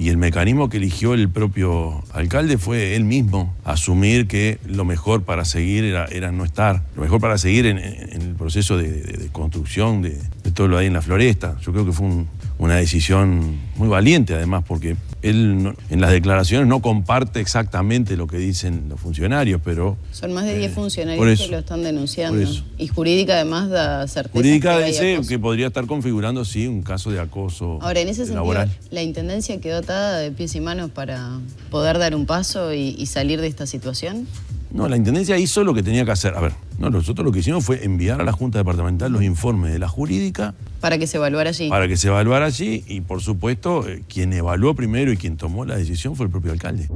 Y el mecanismo que eligió el propio alcalde fue él mismo asumir que lo mejor para seguir era no estar. Lo mejor para seguir en el proceso de construcción de todo lo ahí en la Floresta. Yo creo que fue una decisión muy valiente, además, porque él en las declaraciones no comparte exactamente lo que dicen los funcionarios, pero... Son más de 10 funcionarios que lo están denunciando. Y Jurídica además da certeza. Jurídica dice que podría estar configurando, sí, un caso de acoso laboral. Ahora, en ese sentido, ¿la Intendencia quedó atada de pies y manos para poder dar un paso y salir de esta situación? No, la Intendencia hizo lo que tenía que hacer. A ver, no, nosotros lo que hicimos fue enviar a la Junta Departamental los informes de la Jurídica. Para que se evaluara allí. Para que se evaluara allí y, por supuesto, quien evaluó primero y quien tomó la decisión fue el propio alcalde.